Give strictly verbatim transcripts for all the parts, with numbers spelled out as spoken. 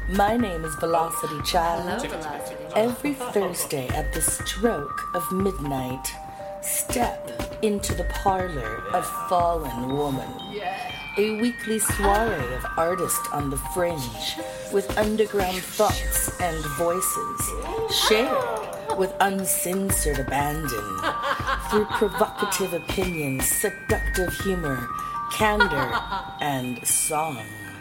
My name is Velocity Child. Hello, Velocity. Every Thursday at the stroke of midnight, step into the parlor of Fallen Woman. A weekly soiree of artists on the fringe with underground thoughts and voices, shared with uncensored abandon through provocative opinions, seductive humor, candor, and song.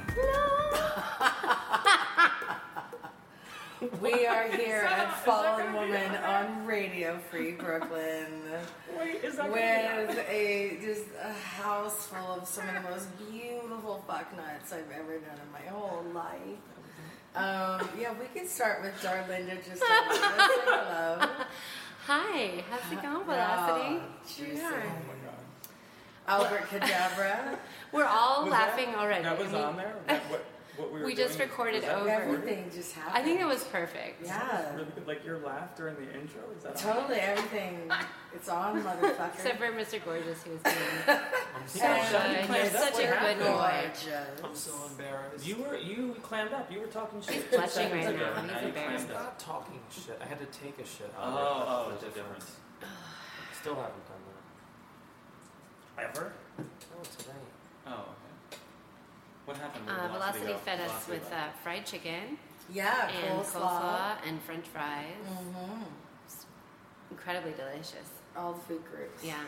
We are here at Fallen Woman on Radio Free Brooklyn. Wait, is that with a just a house full of some of the most beautiful fucknuts I've ever done in my whole life. Um, yeah, we can start with Darlinda just a little bit. Hello. Hi, how's it going, Velocity? Oh, Here juicy. we are. Albert Cadabra. We're all Was laughing that, already. That was I mean, on there? That, what, what we were We doing? just recorded Was that over. Everything just happened. I think it was perfect. Yeah. Really good? Like your laugh during the intro? Is that Totally, everything. It's on, motherfucker. Except for Mister Gorgeous, who was being I'm so so good. You're such a good boy. I'm so embarrassed. You were you clammed up. You were talking shit. He's two blushing seconds right ago, now. and He's you embarrassed. clammed I'm up. not talking shit. I had to take a shit. Oh, oh, that's a difference. Still haven't done that. Ever? No, today. Oh, okay. What happened? Where Uh, Velocity go? fed us Velocity with left. uh, fried chicken Yeah, and coleslaw. coleslaw and French fries. Mm-hmm. Incredibly delicious. All the food groups. Yeah.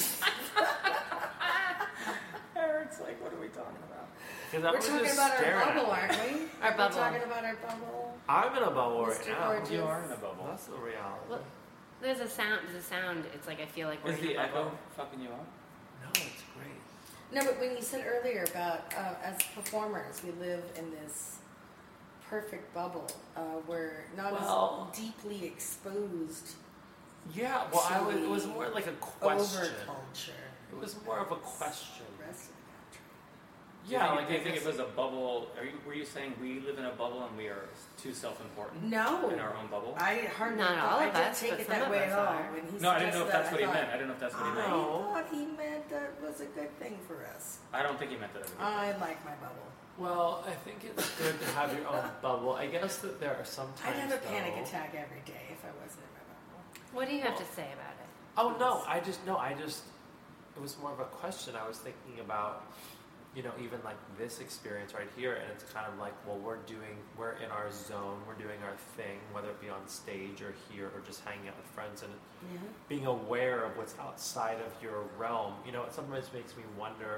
Eric's like, what are we talking about? Because We're talking about our bubble, aren't we? Our We're bubble. talking about our bubble. I'm in a bubble right Mister now. Gorgeous. You are in a bubble. That's the reality. Well, there's a sound. There's a sound. It's like I feel like we're Is in the a bubble. echo fucking you up? No, it's great. No, but when you said earlier about uh, as performers, we live in this perfect bubble uh, where not Well- as deeply exposed Yeah, well, I was, it was to more like a over question. culture. It was more of a question. The rest of the country. Yeah, Do like you I think guess- it was a bubble? Are you were you saying we live in a bubble and we are too self-important No, in our own bubble? I hardly. Not all I of didn't us, take but it some that of way us at all. are. When he No, I didn't know if suggested that's that, what he I meant. thought, I didn't know if that's what he I meant. No. thought he meant that was a good thing for us. I don't think he meant that. As a good thing. I like my bubble. Well, I think it's good to have your own bubble. I guess that there are some I'd times. have a panic though- attack every day if I wasn't in my bubble. What do you have to say about it? Oh no, I just no, I just it was more of a question. I was thinking about, you know, even like this experience right here, and it's kind of like, well, we're doing, we're in our zone, we're doing our thing, whether it be on stage or here or just hanging out with friends, and Yeah. being aware of what's outside of your realm. You know, it sometimes makes me wonder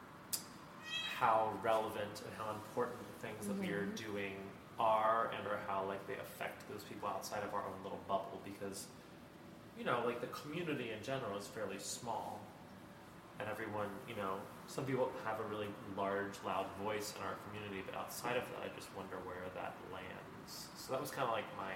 how relevant and how important the things that we are doing are, and or how like they affect those people outside of our own little bubble, because you know, like the community in general is fairly small, and everyone, you know, some people have a really large, loud voice in our community, but outside of that, I just wonder where that lands. So that was kind of like my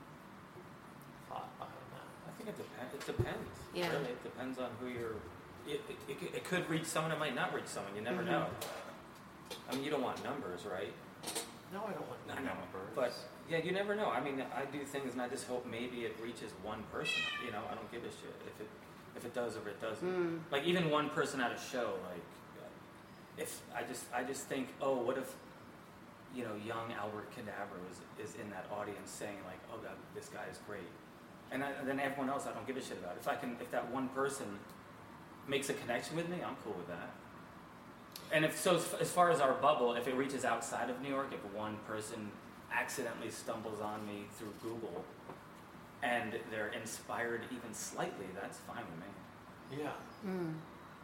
thought behind that. I think it depends. It depends. Yeah. Really, it depends on who you're. It, it, it, could- it could reach someone. It might not reach someone. You never Mhm. know. I mean, you don't want numbers, right? No, I don't want I know, numbers. But yeah, you never know. I mean, I do things, and I just hope maybe it reaches one person. You know, I don't give a shit if it if it does or it doesn't. Mm. Like even one person at a show, like if I just I just think, oh, what if you know young Albert Cadabra is is in that audience saying like, oh God, this guy is great, and, I, and then everyone else I don't give a shit about. If I can, if that one person makes a connection with me, I'm cool with that. And if so, as- as far as our bubble, if it reaches outside of New York, if one person accidentally stumbles on me through Google, and they're inspired even slightly, that's fine with me. yeah. Mm.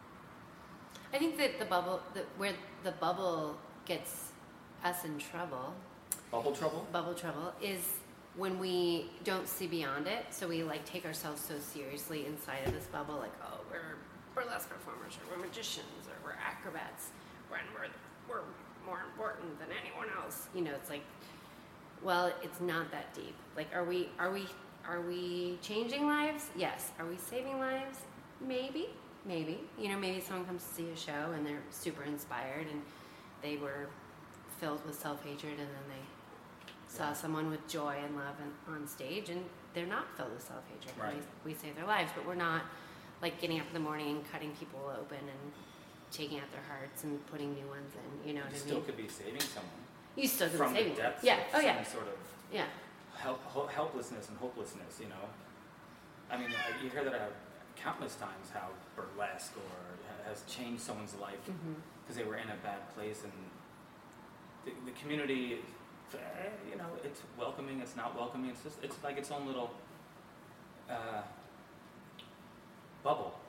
I think that the bubble, that where the bubble gets us in trouble, Bubble trouble? bubble trouble, is when we don't see beyond it. So we like take ourselves so seriously inside of this bubble, like, oh, we're burlesque performers, or we're magicians, or we're acrobats, when we're we're more important than anyone else. You know, it's like, well, it's not that deep. Like, are we are we are we changing lives? Yes. Are we saving lives? Maybe. Maybe. You know, maybe someone comes to see a show and they're super inspired and they were filled with self-hatred, and then they saw someone with joy and love and, on stage, and they're not filled with self-hatred. Right. We, we save their lives, but we're not like getting up in the morning and cutting people open and taking out their hearts and putting new ones in. You know what You I still mean? could be saving someone. You still do from the the saving. depths Yeah. of Oh some yeah. sort of Yeah. help, ho- helplessness and hopelessness, you know. I mean, I- you hear that uh, countless times how burlesque or ha- has changed someone's life because Mm-hmm. they were in a bad place, and the, the community, eh, you know, it's welcoming, it's not welcoming, it's just, it's like its own little uh, bubble.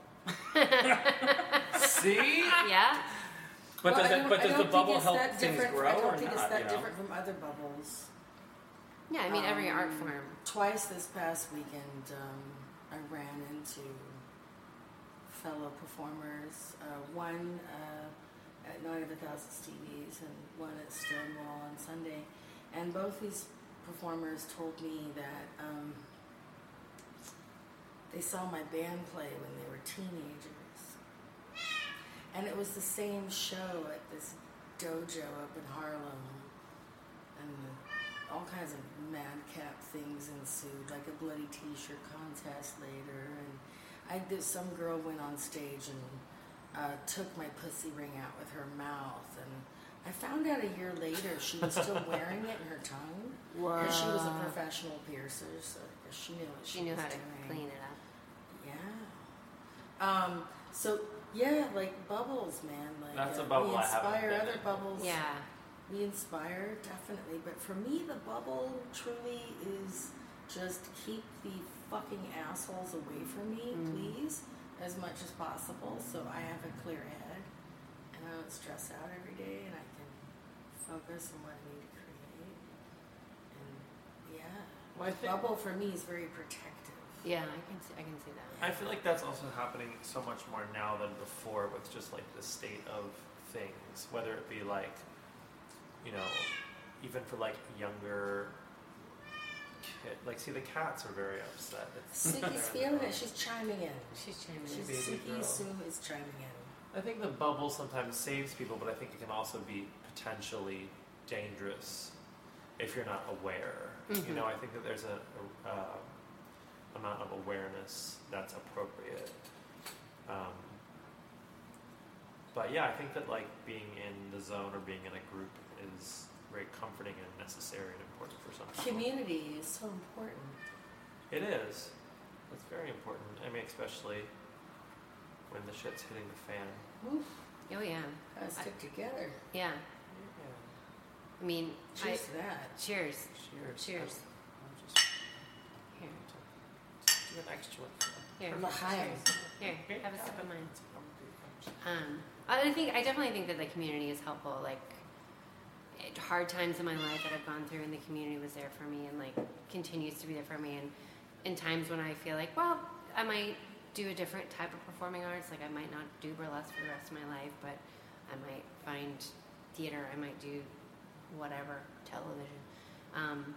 See? Yeah. But Well, does, I it, don't- but I does don't the bubble think it's help that things different- grow I don't or think not? it's that you know? different from other bubbles. Yeah. I mean, every art Um, form. Twice this past weekend, um, I ran into fellow performers. Uh, one uh, at Night of a Thousand Stevies and one at Stonewall on Sunday. And both these performers told me that um, they saw my band play when they were teenagers. And it was the same show at this dojo up in Harlem. And all kinds of madcap things ensued, like a bloody t-shirt contest later. And I did, some girl went on stage and uh, took my pussy ring out with her mouth. And I found out a year later she was still wearing it in her tongue. Whoa. And she was a professional piercer, so I guess she knew what she, She knew was how to doing. clean it up. Yeah. Um, so, yeah, like bubbles, man. Like, That's a uh, bubble we I haven't inspire been other in. bubbles. Yeah. We inspire, definitely. But for me, the bubble truly is just keep the fucking assholes away from me, Mm. please, as much as possible, so I have a clear head and I don't stress out every day and I can focus on what I need to create. And yeah, Well, I the think- bubble for me is very protective. Yeah. I can see. I can see that. I feel like that's also happening so much more now than before with just like the state of things, whether it be like, you know, even for like younger kid, like see the cats are very upset. It's Suki's feeling it. She's chiming in. She's chiming She's, in. Baby girl. Suki Sue is chiming in. I think the bubble sometimes saves people, but I think it can also be potentially dangerous if you're not aware. You Mhm. know, I think that there's a, a uh, amount of awareness that's appropriate. Um, but yeah, I think that like being in the zone or being in a group is very comforting and necessary and important for some people. Community is so important. It is. It's very important. I mean, especially when the shit's hitting the fan. Oof, Oh yeah. gotta stick together. Yeah. I mean, I, Cheers to that. cheers. Cheers. Cheers. I'm just Here. do an extra one. Here. L'chaim. Here. Have a sip of mine. Um, I think I definitely think that the community is helpful. Like it, hard times in my life that I've gone through, and the community was there for me, and like continues to be there for me. And in times when I feel like, well, I might do a different type of performing arts. Like I might not do burlesque for the rest of my life, but I might find theater. I might do whatever television. Um,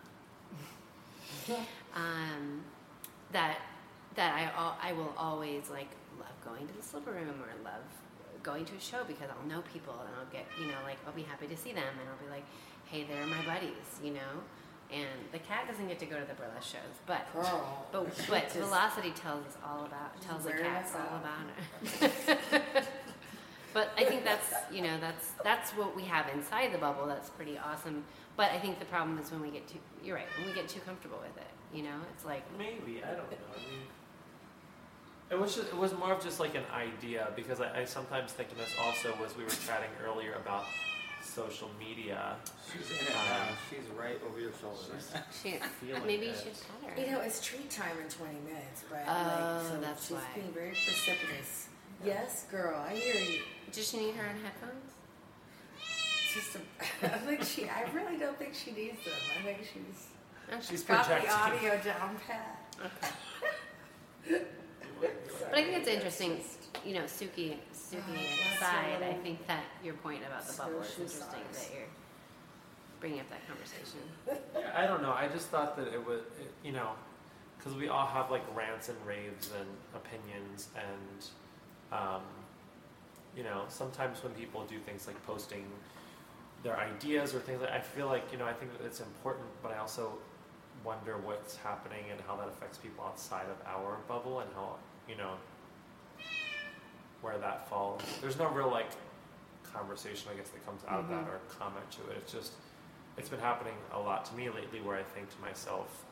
um, that that I al- I will always like love going to the Slipper Room or love going to a show because I'll know people and I'll get, you know, like I'll be happy to see them and I'll be like, hey, they're my buddies, you know. And the cat doesn't get to go to the burlesque shows, but Girl. but she but just- Velocity tells us all about tells the wearing cats us all out. about it. But I think that's, you know, that's that's what we have inside the bubble. That's pretty awesome. But I think the problem is when we get too, you're right, when we get too comfortable with it. You know, it's like, Maybe, I don't know. I mean, it was just, it was more of just like an idea because I, I sometimes think of this also was we were chatting earlier about social media. She's in it now. She's right over your shoulder. she, Feeling maybe you it. should tell her. You know, it's treat time in twenty minutes, but Oh, like, so that's she's why. being very precipitous. Yes, girl, I hear you. Does she need her own headphones? Just a, I think she. I really don't think she needs them. I think she's Okay. She's got the projecting. audio down pat. Okay. But I think it's interesting, you know, Suki, Suki Oh, that's aside, a I little think that your point about the bubble is social interesting size. that you're bringing up that conversation. Yeah, I don't know. I just thought that it was, it, you know, because we all have like rants and raves and opinions, and um, you know, sometimes when people do things like posting their ideas or things like, I feel like, you know, I think that it's important, but I also wonder what's happening and how that affects people outside of our bubble and how, you know, where that falls. There's no real like conversation, I guess, that comes out Mhm. of that or comment to it. It's just it's been happening a lot to me lately where I think to myself,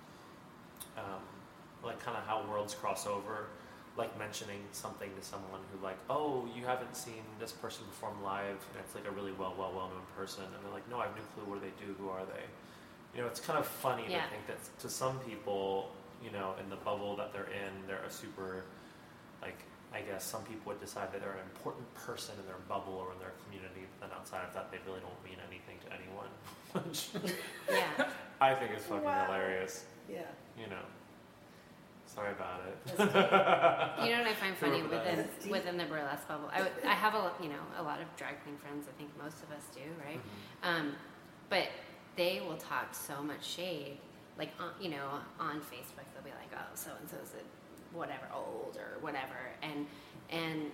um, like kind of how worlds cross over, like mentioning something to someone who like, oh, you haven't seen this person perform live, and it's like a really well, well, well-known person, and they're like, no, I have no clue, what do they do, who are they? You know, it's kind of funny Yeah. to think that to some people, you know, in the bubble that they're in, they're a super, like, I guess some people would decide that they're an important person in their bubble or in their community, but then outside of that, they really don't mean anything to anyone. Which Yeah. I think is fucking Wow. hilarious. Yeah. You know. Sorry about it. You know what I find funny Remember that. within That's deep. within the burlesque bubble? I, would- I have a lo- you know a lot of drag queen friends. I think most of us do, right? Mhm. Um, but they will talk so much shade, like on, you know on Facebook. They'll be like, oh, so and so's a whatever old or whatever, and and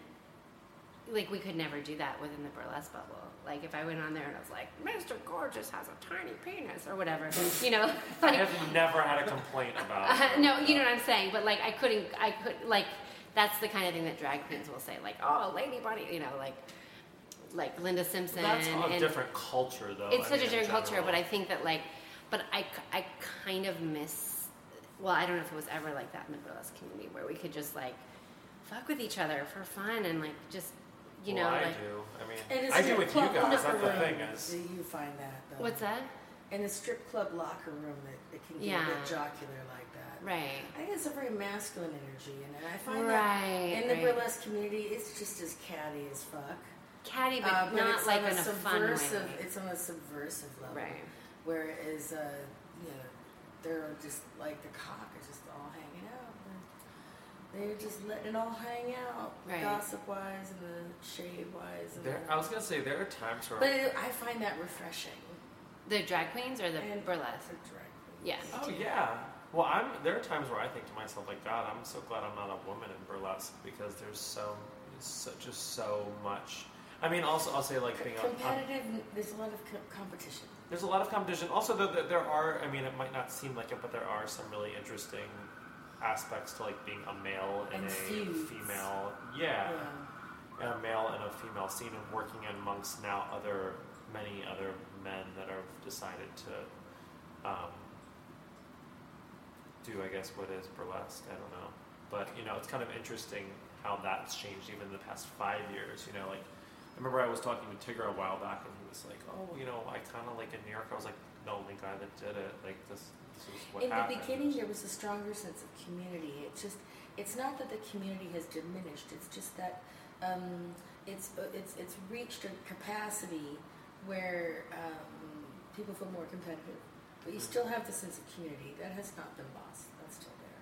like we could never do that within the burlesque bubble. Like if I went on there and I was like, Mister Gorgeous has a tiny penis or whatever, you know. I Like, have never had a complaint about uh, it. no, you know what I'm saying, but like I couldn't, I could like that's the kind of thing that drag queens will say, like, oh, Lady Bunny, you know, like like Linda Simpson. That's a and different culture, though. it's I such mean, a different in culture, general. but I think that like, but I, I kind of miss. Well, I don't know if it was ever like that in the burlesque community where we could just like fuck with each other for fun and like just you well, know I like do. I mean, And I do with you club guys. locker That's the room, thing is. do you find that though? what's that? In a strip club locker room, it, it can get Yeah. a bit jocular like that. Right. I think it's a very masculine energy, and I find Right. that in the right. burlesque community, it's just as catty as fuck. Catty, but Uh, not it's like on in a fun way. subversive. It's on a subversive level. Right. Whereas, uh, you know, they're just like the cock is just all hanging out. They're just letting it all hang out, Right. gossip wise and the shade wise. And There, the, I was gonna say there are times where. but it, I find that refreshing. The drag queens or the And burlesque? the drag queens. Yeah. Oh yeah. Well, I'm. There are times where I think to myself, like, God, I'm so glad I'm not a woman in burlesque because there's so, so just so much. I mean, also I'll say like being on, on Competitive. There's a lot of co- competition. there's a lot of competition. Also, there, there- there are. I mean, it might not seem like it, but there are some really interesting aspects to like being a male and, And a feuds. female. Yeah. Yeah. A male and a female scene and working amongst now other many other men that have decided to um, do I guess what is burlesque. I don't know, but you know it's kind of interesting how that's changed even in the past five years. You know, like I remember I was talking to Tigger a while back and he was like, oh, you know, I kind of like in New York I was like the only guy that did it. Like this, this is what In happened. the beginning, there was a stronger sense of community. It's just, it's not that the community has diminished. It's just that um, it's uh, it's it's reached a capacity where um, people feel more competitive, but you still have the sense of community that has not been lost. That's still there.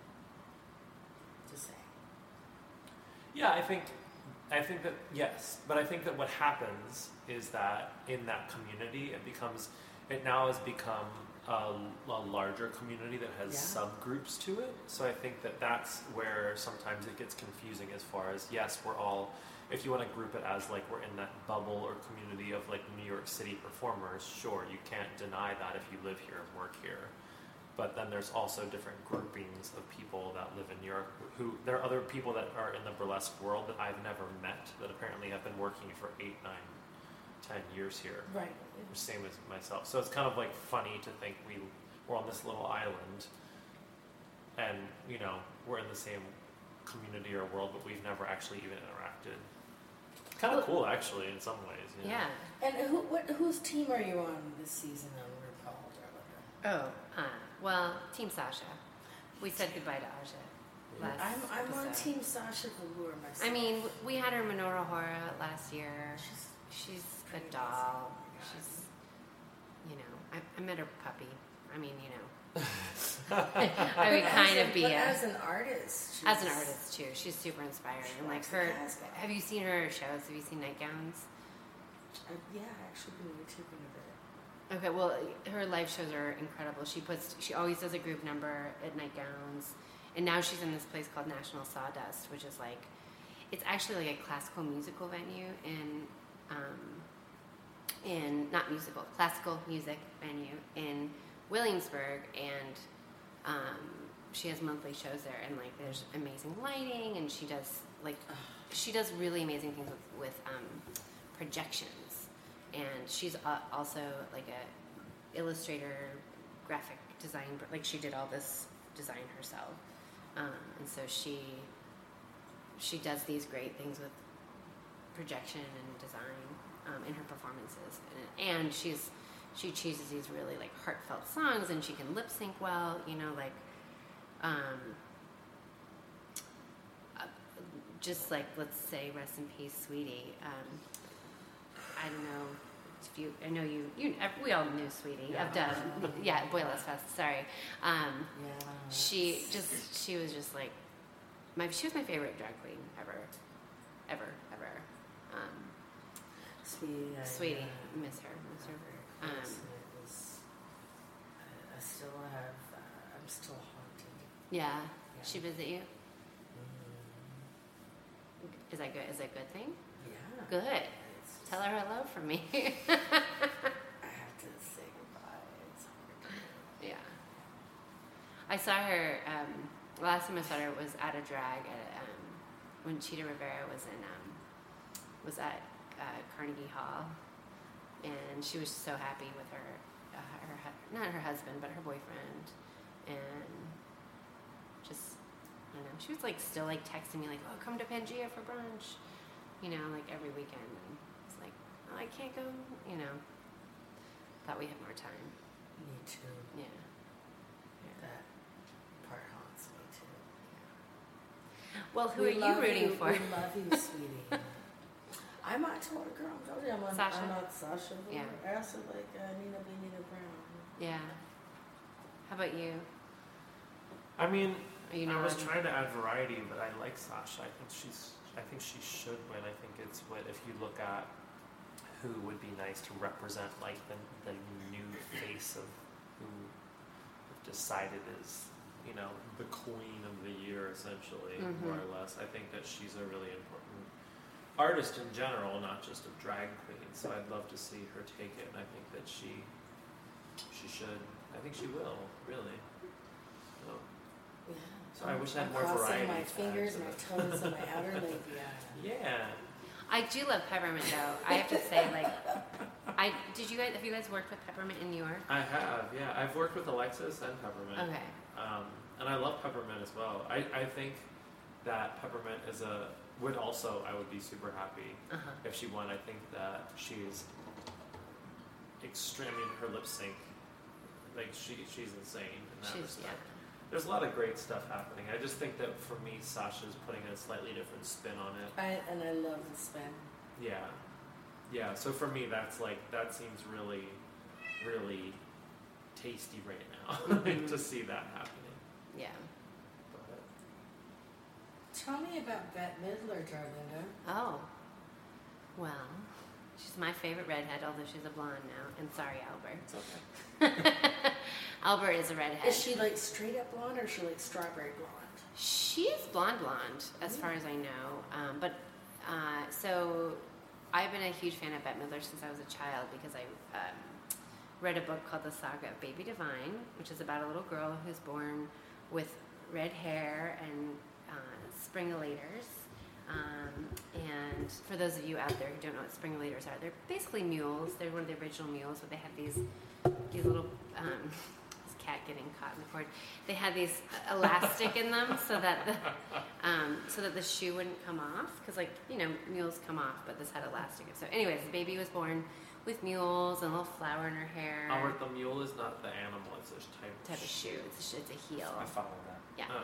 Just saying. Yeah, I think, I think that yes, but I think that what happens is that in that community, it becomes, it now has become a, a larger community that has Yeah. subgroups to it. So I think that that's where sometimes it gets confusing as far as yes, we're all, if you want to group it as like we're in that bubble or community of like New York City performers, sure, you can't deny that if you live here and work here. But then there's also different groupings of people that live in New York who, there are other people that are in the burlesque world that I've never met that apparently have been working for eight, nine, ten years here. Right. Same as myself. So it's kind of like funny to think we, we're on this little island and, you know, we're in the same community or world, but we've never actually even interacted. Kind of Well- cool, actually, in some ways. You know? Yeah. And who, what, whose team are you on this season on RuPaul, Darlinda? Oh. Uh, well, Team Sasha. We said goodbye to Aja last I'm, I'm on episode. Team Sasha Velour myself. I mean, we had her Menorah Hora last year. she's She's pretty a doll. amazing. Oh my God. She's, you know, I, I met her puppy. I mean, you know, But I would as kind a- of be but a, as an artist. as an she's- artist too. She's super inspiring. She And like rocks the her, Casbah. have you seen her shows? Have you seen Nightgowns? Uh, yeah, I actually been YouTubing a bit. Okay, well, her live shows are incredible. She puts, she always does a group number at Nightgowns, and now she's in this place called National Sawdust, which is like, it's actually like a classical musical venue in, um, in not musical, classical music venue in Williamsburg, and um, she has monthly shows there, and like there's amazing lighting, and she does like, she does really amazing things with, with um, projections. And she's uh, also like a illustrator, graphic design, like she did all this design herself. Um, and so she she does these great things with projection and design um, in her performances. And, and she's she chooses these really like heartfelt songs, and she can lip sync well, you know, like um, uh, just like, let's say, rest in peace, Sweetie. Um, I don't know if you, I know you, you, we all knew Sweetie. Yeah. I've done, yeah, Boyless Fest, sorry. Um, Yeah. she just, she was just like, my, she was my favorite drag queen ever, ever, ever. Um, Sweetie. I, Sweetie, uh, miss her, miss her. Um, yes, it was, I, I still have, uh, I'm still haunted. yeah. Yeah. She visit you? Mm, Is that good? Is that a good thing? yeah. Good. It's just- Tell her hello from me. I have to say goodbye. It's hard. Yeah. I saw her, um, last time I saw her was at a drag at, um, when Cheetah Rivera was in, um, was at uh, Carnegie Hall. And she was so happy with her, uh, her, hu- not her husband, but her boyfriend. And just, I don't know, she was like still like texting me like, oh, come to Pangea for brunch. You know, like every weekend. And it's like, oh, I can't go, you know. Thought we had more time. Me too. Yeah. That part haunts me too. Well, who We are you love rooting you, for? We love you, sweetie. I'm not told a girl. I'm telling you, I'm on, Sasha? I'm on Sasha. Yeah. I also like uh, Nina B. Nina Brown. Yeah. How about you? I mean, Are you I not was on- trying to add variety, but I like Sasha. I think she's. I think she should win. I think it's what if you look at who would be nice to represent like the the new face of who we've decided is, you know, the queen of the year essentially, Mhm. more or less. I think that she's a really important artist in general, not just a drag queen. So I'd love to see her take it, and I think that she she should. I think she will really. So, Yeah. So I wish I had I'm more crossing variety my to add fingers, to my it. toes, and my outer labia. yeah. I do love peppermint though. I have to say, like, I did you guys have you guys worked with peppermint in New York? I have, yeah. I've worked with Alexis and Peppermint. Okay. Um, and I love Peppermint as well. I, I think that Peppermint is a, would also, I would be super happy Uh huh. if she won. I think that she's extreme in her lip sync. Like, she she's insane in that She's respect. yeah. There's a lot of great stuff happening. I just think that for me, Sasha's putting a slightly different spin on it. I, and I love the spin. Yeah. Yeah, so for me, that's like, that seems really, really tasty right now like, to see that happening. Yeah. But, Tell me about Bette Midler, Darlinda. Oh. Well, she's my favorite redhead, although she's a blonde now. And sorry, Albert. It's okay. Albert is a redhead. Is she like straight up blonde or is she like strawberry blonde? She's blonde blonde, as far as I know. Um, but uh, so I've been a huge fan of Bette Midler since I was a child because I um, read a book called The Saga of Baby Divine, which is about a little girl who's born with red hair and uh, springalators. Um, and for those of you out there who don't know what springalators are, they're basically mules. They're one of the original mules, but they have these these little um, this cat getting caught in the cord. They had these elastic in them so that the um, so that the shoe wouldn't come off because, like, you know, mules come off, but this had elastic. So, anyways, the baby was born with mules and a little flower in her hair. Albert, the mule is not the animal, it's a type, Type of shoe. It's a, it's a heel. I follow that. Yeah. Oh.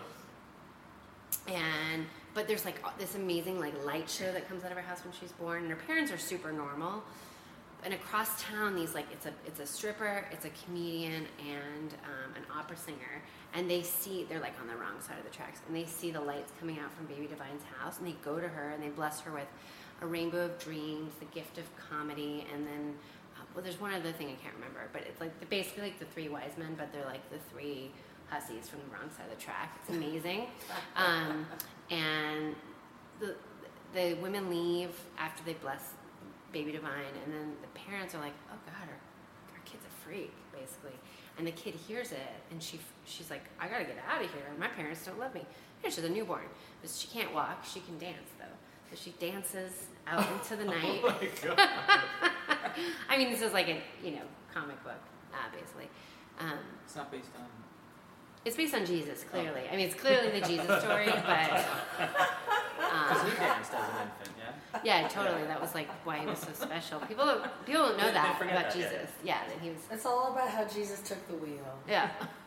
And but there's like this amazing like light show that comes out of her house when she's born, and her parents are super normal. And across town, these like it's a it's a stripper, it's a comedian, and um, an opera singer, and they see they're like on the wrong side of the tracks, and they see the lights coming out from Baby Divine's house, and they go to her and they bless her with a rainbow of dreams, the gift of comedy, and then uh, well, there's one other thing I can't remember, but it's like the, basically like the three wise men, but they're like the three hussies from the wrong side of the track. It's amazing. Um, and the the women leave after they bless Baby Divine, and then the parents are like, "Oh God, our, our kid's a freak," basically. And the kid hears it, and she she's like, "I gotta get out of here. My parents don't love me." Yeah, she's a newborn, but she can't walk. She can dance though, so she dances out into the night. Oh my God. I mean, this is like a you know comic book obviously. Um, It's not based on. it's based on Jesus, clearly. I mean, it's clearly the Jesus story, but Because um, he danced as an infant, yeah? yeah, totally. That was like why he was so special. People don't, people don't know They- they that forget about that, yeah. Jesus. Yeah, that he was. It's all about how Jesus took the wheel. Yeah.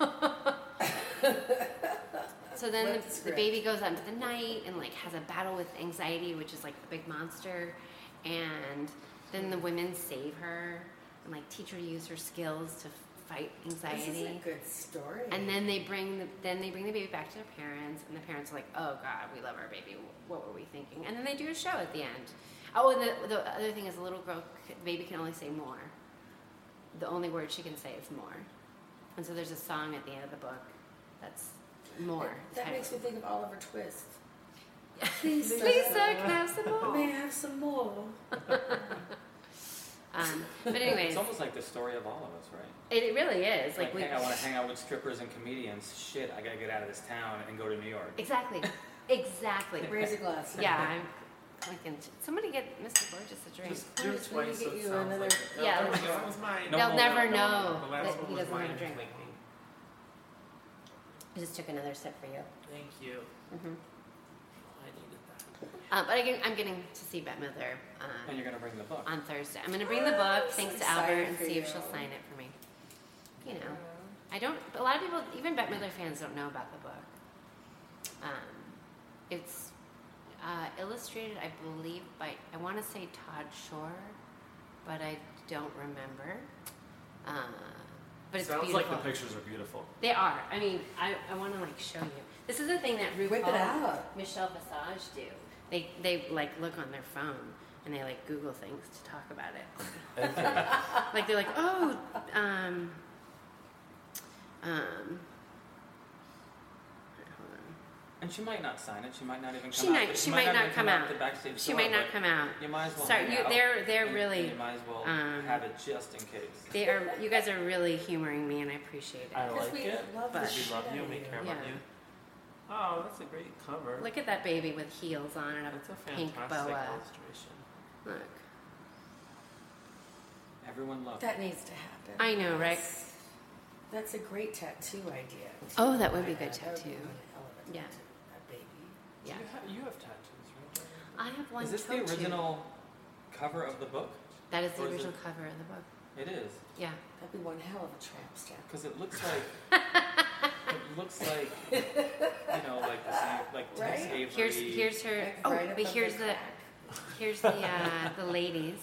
So then Flip the, the the script. baby goes out into the night and like has a battle with anxiety, which is like the big monster, and then the women save her and like teach her to use her skills to fight This is anxiety. a good story. And then they bring the then they bring the baby back to their parents, and the parents are like, "Oh God, we love our baby. What were we thinking?" And then they do a show at the end. Oh, and the, the other thing is, the little girl, the baby can only say more. The only word she can say is more. And so there's a song at the end of the book that's more. That It's makes me kind think of Oliver Twist. of- Please, sir. Please, sir, can I have some more? May I have some more? Um, but anyways, It's almost like the story of all of us, right? it, it really is. Like, Like, we, hey, I want to hang out with strippers and comedians. Shit, I gotta get out of this town and go to New York. exactly, exactly. Raise a glass. Yeah, I'm clicking. Somebody get Mister Burgess a drink. Just do it Just let me twice get so it you sounds another- like Yeah, yeah, let's- that was mine. No They'll more, never no more. know The last that one he was doesn't have a mine. drink. Like me. I just took another sip for you. Thank you. hmm I needed that. Uh, but I get, I'm getting to see Bette Midler And um, you're gonna bring the book. on Thursday. I'm going to bring the book, so thanks to excited Albert, and for see if you. she'll sign it for me. You know, I don't. A lot of people, even Bette Midler fans, don't know about the book. Um, it's uh, illustrated, I believe, by I want to say Todd Shore, but I don't remember. Uh, but it's Sounds beautiful. like the pictures are beautiful. They are. I mean, I, I want to like show you. This is the thing that RuPaul, Whip it out. Michelle Visage do. They they like look on their phone and they like Google things to talk about it. Okay. Like they're like, oh, um, um. Hold on. And she might not sign it. She might not even come She out. might- the- she might not even come out. the backstage She door, might not but come out. You might as well. Sorry, hang you, out, they're they're and- really. and you might as well um, have it just in case. They are. You guys are really humoring me, and I appreciate it. I Because like we it. love the But- shit We love out you. of We care about Yeah. you. Oh, that's a great cover. Look at that baby with heels on and That's a a pink fantastic boa. illustration. Look. Everyone loves. That needs to happen. I know, right? That's, that's a great tattoo idea. Oh, that would be a good That would be tattoo. one hell of a Yeah. tattoo, that baby. Yeah. You, ha- you have tattoos, right? I have one. Is this the tattoo. original cover of the book? That is the or is original it- cover of the book. It is. Yeah. That'd be one hell of a tramp stamp. Because it looks like. it looks like. You know, like the same, like Tex Right? Avery. Here's here's her. Like Oh, right but above here's the the crack. here's the uh, the ladies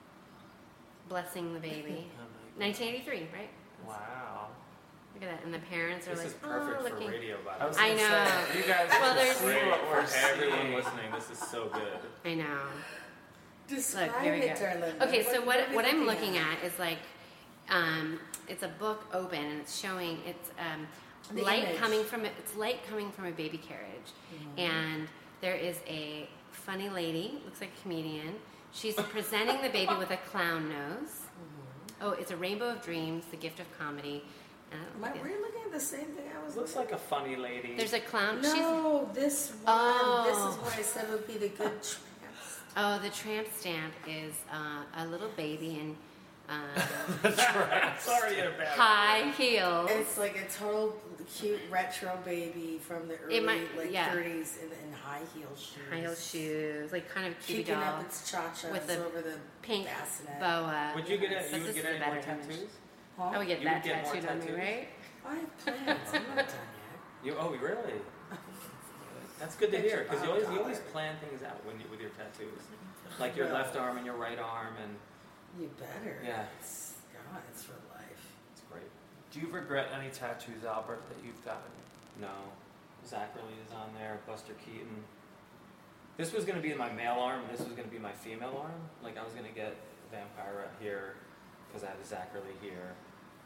blessing the baby. Oh my nineteen eighty-three, right? Wow. Look at that, and the parents are This like, is perfect oh, for looking. radio, by I the was way. I gonna know. say, you guys Well, can there's- see Great what for we're everyone seeing. listening. This is so good. I know. Describe Look, here we it, go. darling. Okay, so what are we what I'm looking at is like, um, it's a book open and it's showing it's um, The light image. coming from a, it's light coming from a baby carriage, Mm-hmm. and there is a funny lady, looks like a comedian. She's presenting the baby with a clown nose. Mm-hmm. Oh, it's a rainbow of dreams, the gift of comedy. And I don't Am I, think were it- you looking at the same thing I was Looks looking like a funny lady. there's a clown. She's, No, this one. Oh. This is what I said would be the good tramp. oh, the tramp stamp is uh, a little baby in uh, Sorry, you're bad. high heels. It's like a total cute retro baby from the early It might- like yeah. thirties in, in high heel shoes. High heel shoes, like kind of cute Kicking doll, up its cha-chas with the over the pink bassinet. boa. Would you get But it? You would this get is any a more better image. tattoos? Huh? I would get You that would get more tattooed on me, tattoos? right? I have plans. I'm not done You? Oh, really? That's good to hear because you Picture always you always Bob plan things out when you with your tattoos, like your Yeah. left arm and your right arm, and yet. You better. Yeah. It's, God, it's for life. it's great. Do you regret any tattoos, Albert, that you've gotten? No, Zachary is on there. Buster Keaton. This was gonna be my male arm, and this was gonna be my female arm. Like I was gonna get Vampira here because I have Zachary here,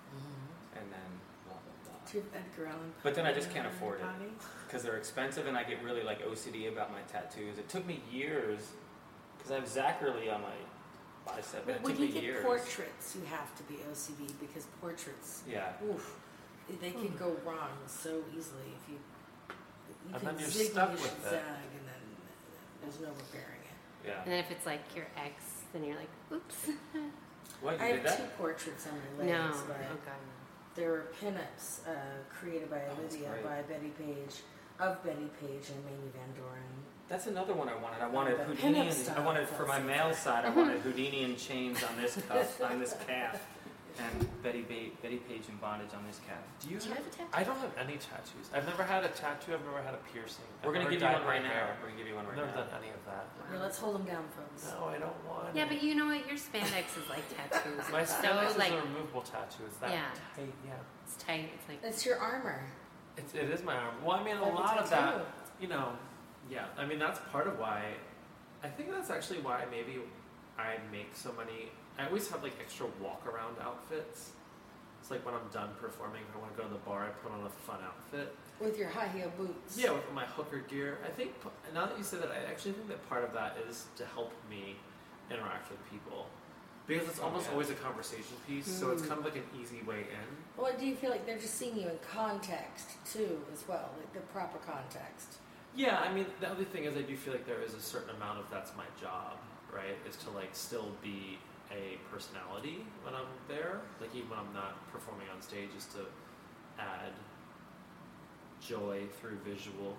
and then blah blah blah. Do you have Edgar Allan But then I just Poe can't on afford your it. body? Because they're expensive and I get really like O C D about my tattoos. It took me years because I have Zachary on my bicep. And it When took you me get years. portraits, you have to be O C D because portraits, Yeah. oof, they can go wrong so easily if you. You And can then you're zig, stuck you with should it. zag, and then there's no repairing it. Yeah. And then if it's like your ex, then you're like, oops. What, you I did have two that? portraits on my legs, No. Oh but god. there were pinups uh, created by Oh, that's Olivia, great. by Betty Page, of Betty Page and Mamie Van Doren. That's another one I wanted. I wanted The Houdini. pinup And, style I wanted for my also. male side. I wanted Houdini and chains on this cuff, on this calf, and Betty ba- Betty Page and bondage on this calf. Do you, Do you have, have a tattoo? I don't have any tattoos. I've never had a tattoo. I've never had a piercing. We're I've gonna never give you dyed one my right now. hair. We're gonna give you one I've right never now. done any of that. Yeah, let's hold them down, folks. No, I don't want Yeah, it. but you know what? Your spandex is like tattoos. My It's spandex so like is a removable tattoo. It's that Yeah. tight. Yeah. it's tight. It's like It's your armor. It's, it is my arm. Well, I mean, a Like a lot of tattoo. that, you know, yeah. I mean, that's part of why. I think that's actually why maybe I make so many. I always have like extra walk around outfits. It's like when I'm done performing, if I want to go to the bar, I put on a fun outfit. With your high heel boots. Yeah, with my hooker gear. I think p- now that you say that, I actually think that part of that is to help me interact with people. Because it's Oh, almost yeah. always a conversation piece, so it's Mm. kind of like an easy way in. Well, do you feel like they're just seeing you in context, too, as well? Like the proper context? Yeah, I mean, the other thing is I do feel like there is a certain amount of that's my job, right? Is to like still be a personality when I'm there. Like even when I'm not performing on stage, is to add joy through visual.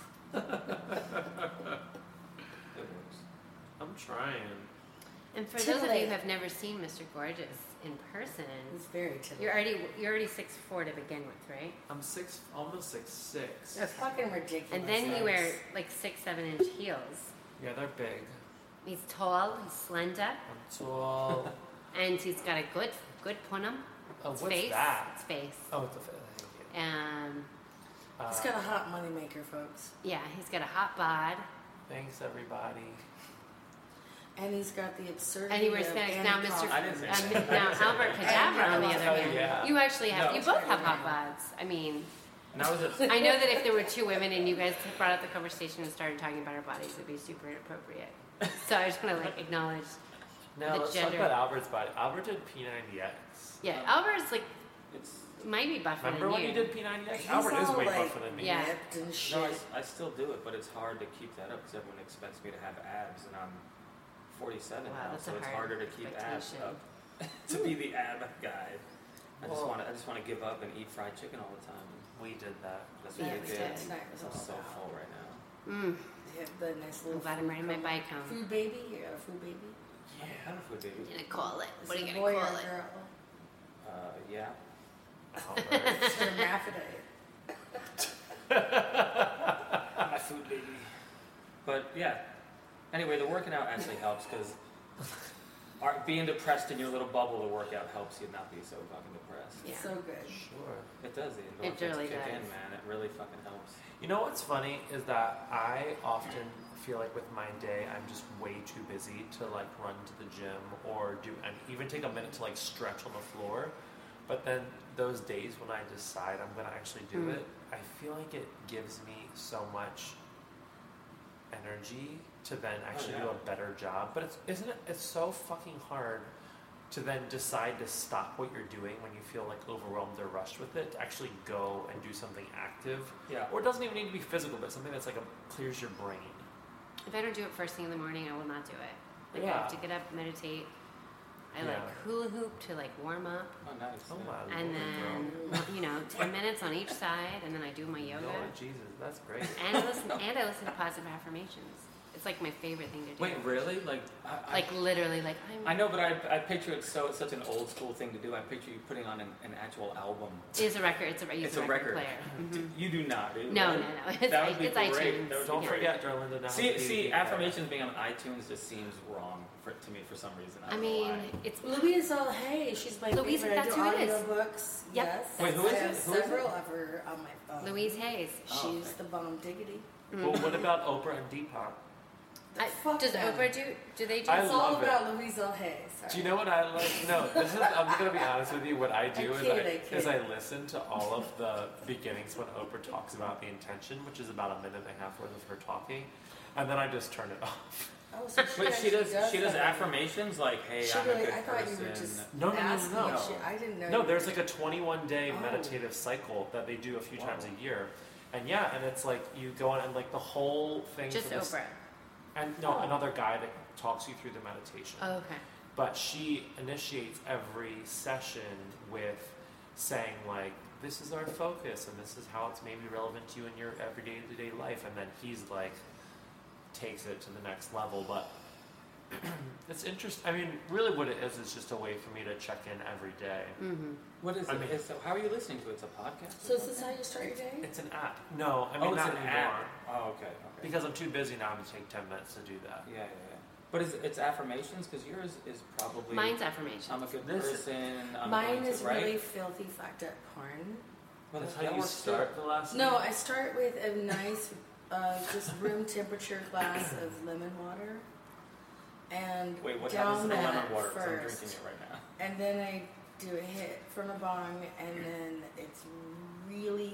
It works. I'm trying. And for those of you Titillate. who have never seen Mister Gorgeous in person, It's very titillating. you're already you're already six four to begin with, right? I'm six, almost six six. It's fucking ridiculous. And then you guys. wear like six seven inch heels. Yeah, they're big. He's tall, he's slender, I'm tall. and he's got a good good punum. Oh, It's what's face. that? It's face. Oh, it's a fa- thank you. Um, Uh, He's got a hot moneymaker, folks. yeah, he's got a hot bod, Thanks, everybody. And he's got the absurdity and he wears of spandex. Andy Now, Mister I didn't say Um, that. now Albert Cadabra, on the other Oh, hand, yeah. you actually have No. you both have hot bods. I mean, And I was at I know that if there were two women and you guys brought up the conversation and started talking about our bodies, it'd be super inappropriate. So I just want to like acknowledge. Now The let's gender- talk about Albert's body. Albert did P ninety X. Yeah, Albert's like it's might be buffer Remember than when you. you did P ninety X? He's Albert is all, way like, buffer than me. Yeah. ripped and shit. no, I, s- I still do it, but it's hard to keep that up because everyone expects me to have abs, and I'm forty-seven Wow, now, that's so a it's hard harder to keep abs expectation. up. To be the ab guy, I just Well- want to. I just want to give up and eat fried chicken all the time. We did that. That's Yeah, what we we did. did. Tonight was I'm all so about. full right now. Mm, They have the nice I'm little glad I'm food riding my coma. bike home. Food baby? You got a food baby? Yeah, I don't know food baby. What are you gonna call it? Is What are it you a gonna boy or call a it? girl? Uh, yeah. Albert. It's hermaphrodite. My food baby. But yeah. Anyway, the working out actually helps because being depressed in your little bubble, the workout helps you not be so fucking depressed. Yeah. So good. Sure. It does. The It endorphins really kick does. in, man. It really fucking helps. You know what's funny is that I often feel like with my day, I'm just way too busy to like run to the gym or do and even take a minute to like stretch on the floor. But then those days when I decide I'm gonna actually do Mm. it, I feel like it gives me so much energy to then actually do yeah. a better job. But it's isn't it? It's so fucking hard to then decide to stop what you're doing when you feel like overwhelmed or rushed with it, to actually go and do something active. Yeah. Or it doesn't even need to be physical, but something that's like a, clears your brain. If I don't do it first thing in the morning, I will not do it. Like I Yeah. have to get up, meditate. I Yeah. like hula hoop to like warm up, Oh, nice. Oh yeah. my and lord, then you know ten minutes on each side, and then I do my bro. yoga, Lord Jesus, that's great. and I listen and I listen to positive affirmations. It's like my favorite thing to do. Wait, really? Like, I, I- Like literally, like I'm. I know, but I, I picture it so it's such an old school thing to do. I picture you putting on an, an actual album. It's a record. It's a, I use It's a a record, record. player. D- Mhm. You do not, do you? No, no, no. It's, That would be it's great. iTunes. That would Don't Yeah. forget, Darlinda. Now See, has a see, D V D player. affirmations being on iTunes just seems wrong for, to me for some reason. I, I don't know mean, why. it's Louise L. Hay, she's my Louise, favorite. that's I do who it is. audiobooks. Yep. Yes. Wait, who is I it? have Who is it? several of her on my phone. Louise Hayes. Oh, She's okay. the bomb diggity. Well, what about Oprah and Deepak? The I, fuck does them. Oprah do? Do they do? I It's all love it. about Louise L. Hay. Sorry. Do you know what I like? No, this is. I'm gonna be honest with you. What I do I is kid, I, I kid. is I listen to all of the beginnings when Oprah talks about the intention, which is about a minute and a half worth of her talking, and then I just turn it off. Oh, so she Wait, she actually does, she does that. affirmations like, hey, She I'm really, a good I thought person. you were just No, no, no, no, asking no. if she, I didn't know. No, you there's were- like a twenty-one day Oh. meditative cycle that they do a few times Wow. a year, and yeah, and it's like you go on and like the whole thing. Just for this- Oprah. And no, Oh. another guy that talks you through the meditation. Oh, okay. but she initiates every session with saying like, this is our focus and this is how it's maybe relevant to you in your everyday to day life, and then he's like takes it to the next level. But it's interesting. I mean, really what it is is just a way for me to check in every day. Mm-hmm. What is I it? mean- Is- so how are you listening to it? It's a podcast? So is this how you start your day? It's an app. No, I mean oh, it's not an anymore. app. Oh, okay. okay. Because I'm too busy now to take ten minutes to do that. Yeah, yeah, yeah. But is it's affirmations? Because yours is probably. Mine's affirmation. I'm a good This- person. I'm Mine going is to, right? really filthy, fucked up porn. Well, That's that how you works too. start the last No, I start with a nice, uh, just room temperature glass of lemon water, and Wait, what down happens to the that lemon water? 'Cause I'm first, drinking it right now. and then I do a hit from a bong, and then it's really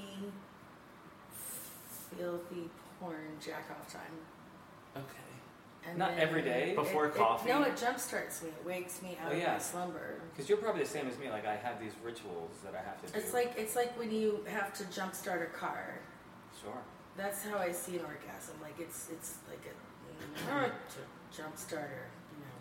filthy porn jack off time. Okay. And Not then every day? Before it- it- coffee? no, it jump starts me. It wakes me out Oh, of yeah. my slumber. Because you're probably the same as me. Like I have these rituals that I have to do. It's like it's like when you have to jump start a car. Sure. That's how I see an orgasm. Like it's it's like a jump starter, you know.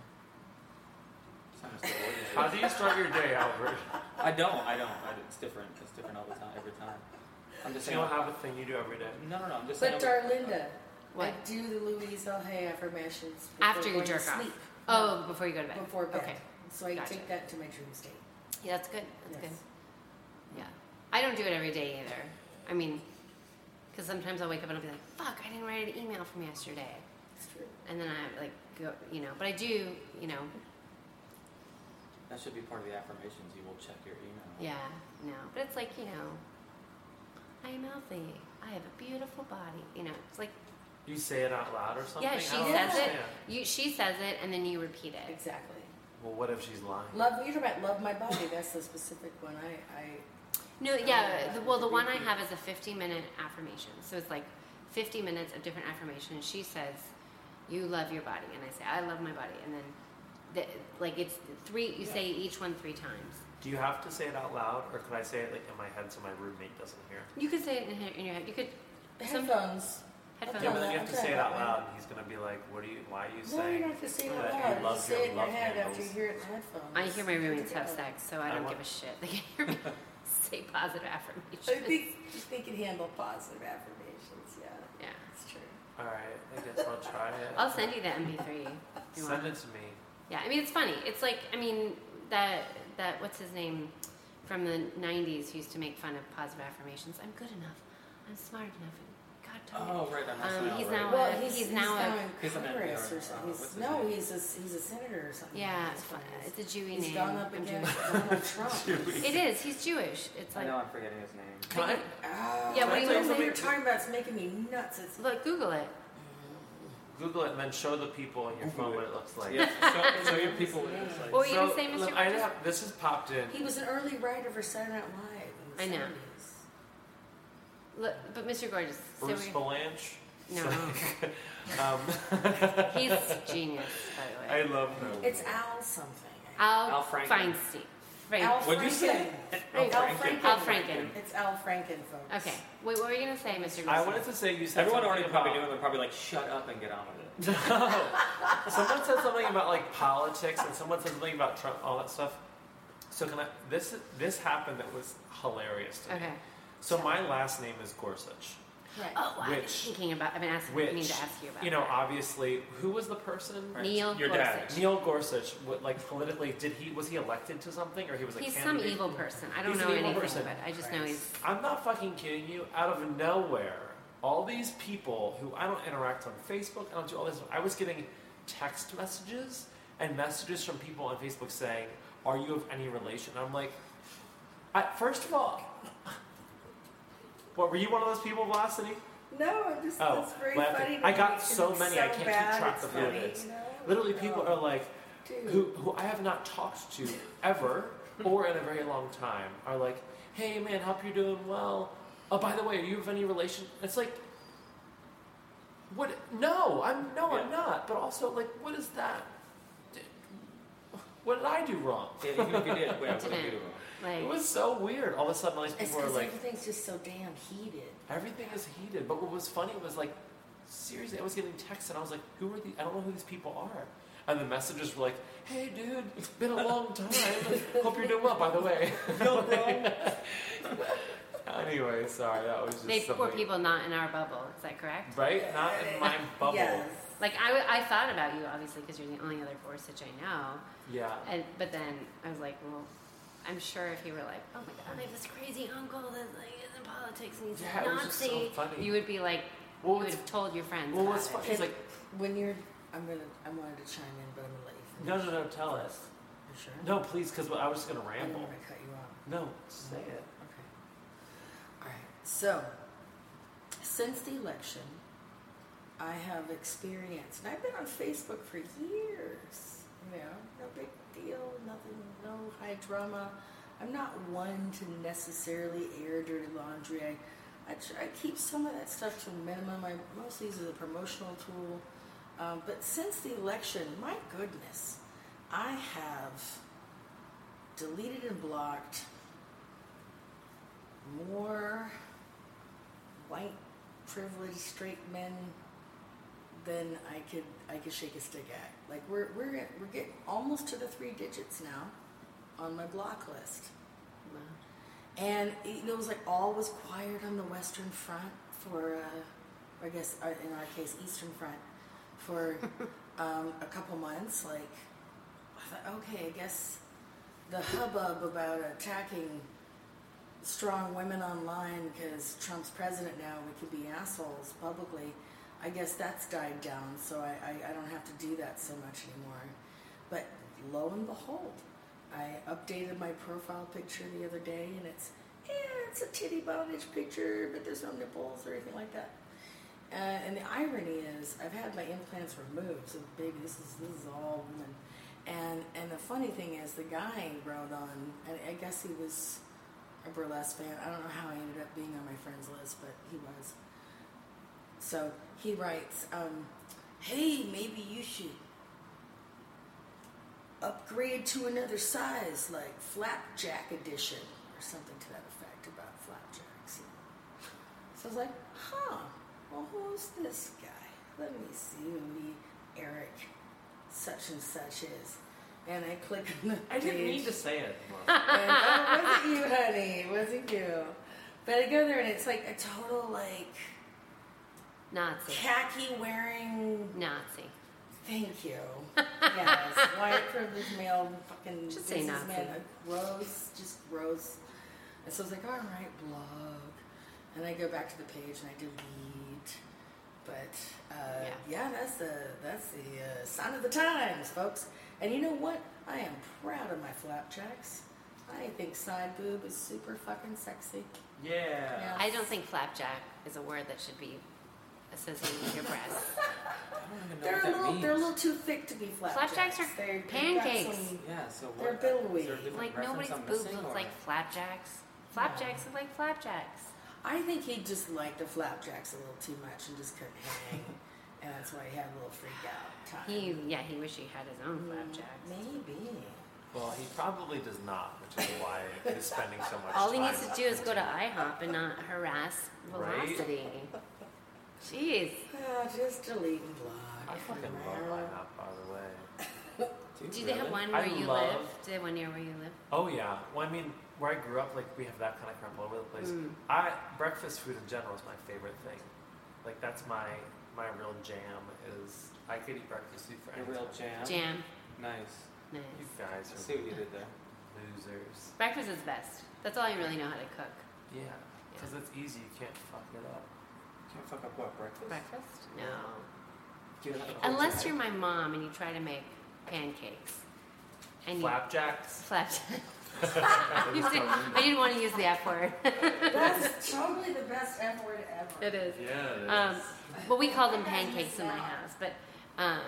Sounds gorgeous. How do you start your day, Albert? I don't. I don't. I, it's different. It's different all the time. Every time. I'm just So you saying. don't have a thing you do every day? No, no, no. I'm just But saying. Darlinda, What? I do the Louise L. Hay affirmations before After you going to jerk off. sleep. Oh, before you go to bed. Before bed. Okay. So I Gotcha. take that to my dream state. Yeah, that's good. That's Yes. good. Yeah. I don't do it every day either. I mean, because sometimes I'll wake up and I'll be like, fuck, I didn't write an email from yesterday. It's true. And then I like go, you know, but I do, you know, That should be part of the affirmations. You will check your email. yeah, no. But it's like, you know, I am healthy. I have a beautiful body. You know, it's like, You say it out loud or something? yeah, she I don't says it. understand. You, she says it, and then you repeat it. Exactly. Well, what if she's lying? Love you're talking about love my body. That's the specific one. I, I No, yeah. The, well, the one I have is a fifty-minute affirmation. So it's like fifty minutes of different affirmations. She says, "You love your body," and I say, "I love my body," and then, the, like it's three. You say each one three times. Do you have to say it out loud, or could I say it like in my head so my roommate doesn't hear? You could say it in, in your head. You could some headphones. headphones. Yeah, but then you have I'm to say it trying out that loud, and he's gonna be like, "What are you? Why are you No, you saying?" don't have to say it that out you loud. love Just say your it in your love head after handles? you hear it in headphones. I hear my roommates Good have to go. sex, so I I don't want- give a shit. They can hear me say positive affirmations. I think they can handle positive affirmations. Yeah, Yeah. it's true. All right, I guess I'll try it. I'll send you the M P three. if you want. Send it to me. Yeah, I mean it's funny. It's like I mean that that what's his name from the nineties who used to make fun of positive affirmations. I'm good enough. I'm smart enough. And God darn it. Oh, right. I'm Um, um, he's right. now Well, a- he's, he's he's now a- in He's an Congress N P R, or something. uh, He's- what's his no, name? he's a he's a senator or something. Yeah, It's it's, funny. it's a Jewy He's name. gone up I'm against Jewish. Donald Trump. It is. He's Jewish. It's I like know I'm forgetting his name. Can I? Oh, Yeah, what do you that's wanna what say? you're talking about? It's making me nuts. It's look, Google it. Google it and then show the people on your phone what it looks like. Yeah, show, show your people what it looks like. What were you So, gonna say, Mister look, I Gorgeous? have, this has popped in. he was an early writer for Saturday Night Live in the I know. seventies. Look, but Mister Gorgeous. So Bruce we- Valanche. No. um, He's genius, by the I way. love him. It's Al something. Al, Al Franken. Feinstein. Frank. Al What'd you say? Franken. Al Al Franken. Al Franken. It's Al Franken, folks. Okay. Wait, what were you gonna say, Mister I Gorgeous? wanted to say you said Everyone something already probably about, knew, and they're probably like, shut up and get on with it. No. Someone said something about like politics, and someone said something about Trump, all that stuff. So can I? This this happened that was hilarious to me. Okay. So my last name is Gorsuch, Right. Oh, I've been Which- thinking about. I've been asking. which meaning to ask you about. you know, that. obviously, who was the person? Right. Neil Your dad. Gorsuch. Neil Gorsuch. What, like politically, did he was he elected to something, or he was a He's some candidate? evil person. I don't He's know an evil anything, person. but I just know he's. I'm not fucking kidding you. Out of nowhere, all these people who I don't interact on Facebook, I don't do all this. I was getting text messages and messages from people on Facebook saying, "Are you of any relation?" I'm like, I, first of all, what were you one of those people, Velocity? No, I'm just, Oh, that's very laughing. funny. to I me. got It's so many, I so can't keep bad, track it's of who funny, it is. you know? Literally, people No. are like, Dude. who who I have not talked to ever or in a very long time are like, "Hey man, hope you're doing well. Oh, by the way, are you of any relation?" It's like, what? No, I'm no, I'm Yeah. not. But also, like, what is that? What did I do wrong? Yeah, even if you did, wait, what did Didn't. you do wrong? Like, It was so weird. All of a sudden, all these It's people are because like, everything's just so damn heated. everything is heated. But what was funny was like, seriously, I was getting texts and I was like, who are these? I don't know who these people are. And the messages were like, hey dude, it's been a long time. Hope you're doing well, by the way. Yo, bro. Anyway, sorry, that was just They something. were people not in our bubble. Is that correct? Right? Not in my bubble. Yes. Like I, I thought about you obviously because you're the only other Gorsuch I know. Yeah. And but then I was like, well, I'm sure if you were like, oh my god, I have this crazy uncle that like is in politics and he's Yeah, a it was just so Nazi, funny. you would be like, Well, you would what's- have told your friends. Well, about what's it. funny is like, When you're, I'm gonna, I wanted to chime in, but I'm gonna let you no, finish. no, no, tell us. You sure? No, please, because I was just going to I didn't ramble. want to cut you off. No, say it. Okay. All right. So, since the election, I have experienced, and I've been on Facebook for years. You know, no big deal, nothing, no high drama. I'm not one to necessarily air dirty laundry. I, I try I keep some of that stuff to a minimum. I mostly use it as a promotional tool. Um, but since the election, my goodness, I have deleted and blocked more white privileged straight men than I could I could shake a stick at. Like we're we're we're getting almost to the three digits now on my block list. And you know, it was like all was quiet on the Western Front for, uh, I guess uh, in our case, Eastern Front for um, a couple months. Like, I thought, okay, I guess the hubbub about attacking strong women online because Trump's president now, we could be assholes publicly. I guess that's died down, so I, I, I don't have to do that so much anymore. But lo and behold, I updated my profile picture the other day, and it's, yeah, it's a titty bondage picture, but there's no nipples or anything like that. Uh, and the irony is, I've had my implants removed, so baby, this is this is all women. And and the funny thing is, the guy wrote on, and I guess he was a burlesque fan. I don't know how I ended up being on my friends list, but he was. So he writes, um, "Hey, maybe you should upgrade to another size, like flapjack edition, or something to that effect about flapjacks." So I was like, huh, well, who's this guy? Let me see who he, Eric, such and such is. And I click on the I didn't page. mean to say it. And, oh, was it you, honey? It wasn't you. But I go there and it's like a total, like, Nazi. khaki wearing. Nazi. Thank you. Yes, white privileged male, fucking Just say Nazi. businessman, uh, gross, just gross. And so I was like, all right, blog. And I go back to the page and I delete. But uh, yeah. yeah, that's the that's the uh, sign of the times, folks. And you know what? I am proud of my flapjacks. I think side boob is super fucking sexy. Yeah. Yeah. I don't think flapjack is a word that should be associated with your breasts. I don't even know They're what a that little means. they're a little too thick to be flapjacks. Flapjacks are They're- they've got pancakes. some- Yeah, so They're what? billowy. Is there a different Like reference nobody's I'm boobs missing, look or- like flapjacks. Flapjacks look like flapjacks. I think he just liked the flapjacks a little too much and just couldn't hang. And that's why he had a little freak out time. He, yeah, he wish he had his own Mm, flapjacks. Maybe. Well, he probably does not, which is why he's spending so much All time. he needs to do is go to IHOP and not harass Right? Velocity. Jeez. Ah, just delete and block. I fucking love IHOP, by the way. Do they have one I where you love- live? Do they have one near where you live? Oh yeah. Well, I mean, where I grew up, like we have that kind of crap all over the place. Mm. I breakfast food in general is my favorite thing. Like that's my my real jam. Is I could eat breakfast food for Your any real time. jam? Jam. Nice. You Nice. guys I are see what you did there. losers. Breakfast is best. That's all you really know how to cook. Yeah, because it's easy. You can't fuck it up. Can't fuck up what, breakfast? Breakfast? No. Do you know how to hold Unless your you're my mom and you try to make pancakes. And you Flapjacks. flapjack. You did- I didn't want to use the F word. That's totally the best F word ever. It is. Yeah. It is. Um, well, we call them pancakes in my house, but um,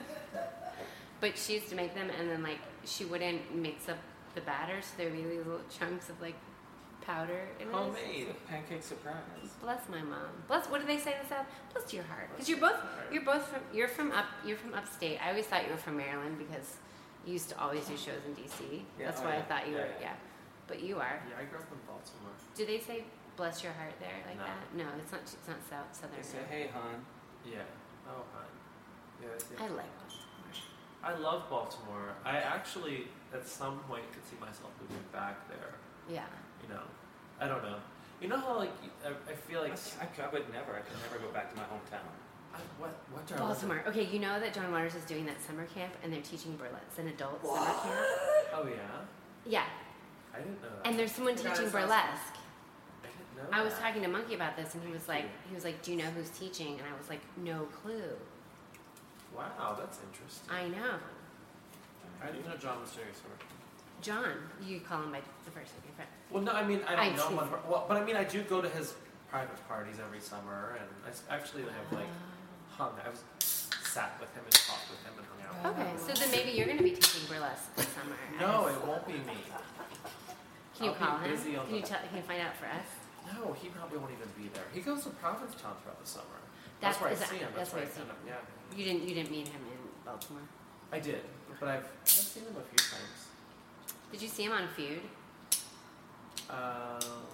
but she used to make them, and then like she wouldn't mix up the batter, so there would be these little chunks of like powder in it. Homemade pancake surprise. Bless my mom. Bless. What do they say in the South? Bless your heart. Because you're both you're both from you're from up you're from upstate. I always thought you were from Maryland because you used to always do shows in D C. Yeah, That's oh, why I yeah. thought you Yeah, were. yeah. Yeah. But you are. Yeah, I grew up in Baltimore. Do they say bless your heart there like No. that? No, it's not. It's not South Southern. They say, hey, hon. Yeah. Oh, hi. Yeah. I think- I like Baltimore. I love Baltimore. I actually, at some point, could see myself moving back there. Yeah. You know, I don't know. You know how like I, I feel like I, I would never. I could never go back to my hometown. I, what what do I live in? Baltimore. Okay, you know that John Waters is doing that summer camp, and they're teaching burlesque, an adult summer camp. Oh yeah, Yeah, I didn't know that. and there's someone The guy teaching is awesome. burlesque. I didn't know. I was that. talking to Monkey about this, and he was like, he was like, "Do you know who's teaching?" And I was like, "No clue." Wow, that's interesting. I know. I didn't know John was doing summer. John, you call him by the first name, your friend. Well, no, I mean I I don't know see. one. Well, but I mean I do go to his private parties every summer, and I s- actually have like hung. I was sat with him and talked with him and hung out. with Okay, him. so then maybe you're going to be teaching burlesque this summer. No, it won't be me. Can you I'll be call him? busy on Can you the- tell? Can you find out for us? No, he probably won't even be there. He goes to Provincetown throughout the summer. That's- That's, where I is that- see him. that's That's, where I where you kind of, yeah. You didn't. You didn't meet him in Baltimore. I did, but I've, I've seen him a few times. Did you see him on Feud? Um,